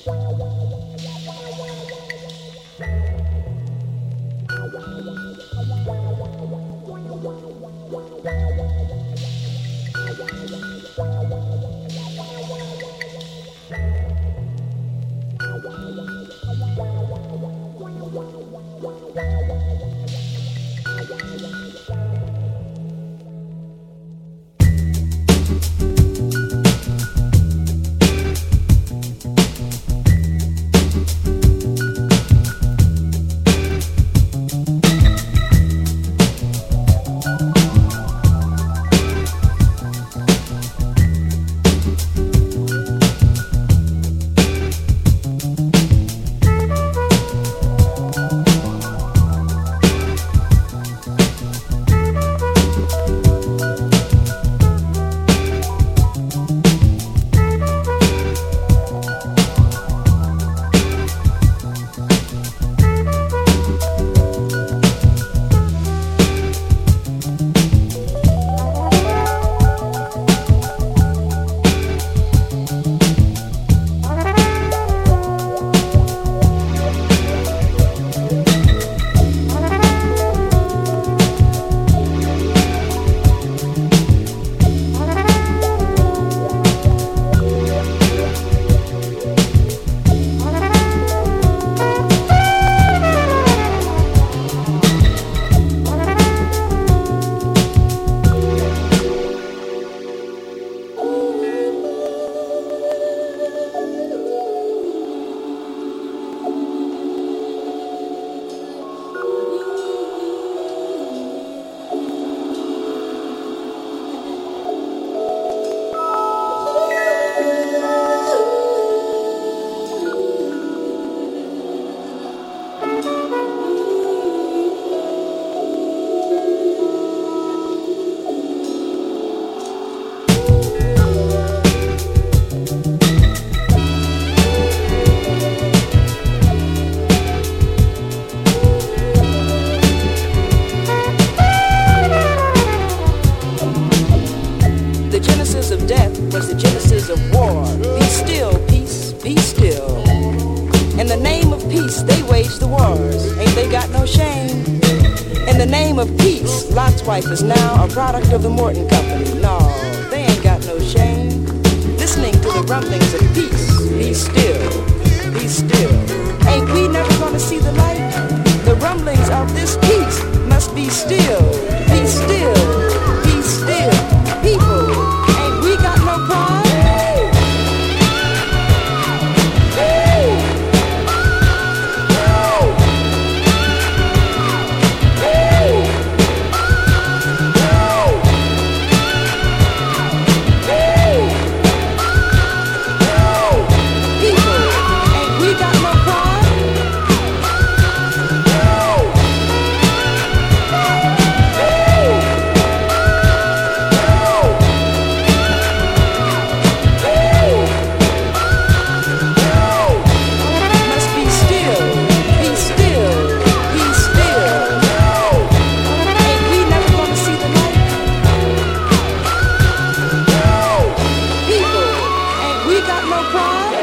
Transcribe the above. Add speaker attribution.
Speaker 1: Lot's wife is now a product of the Morton Company. No, they ain't got no shame. Listening to the rumblings of peace. Be still, be still. Ain't we never gonna see the light? The rumblings of this peace must be still, be still, be still. People, ain't we got no pride? Got no pride.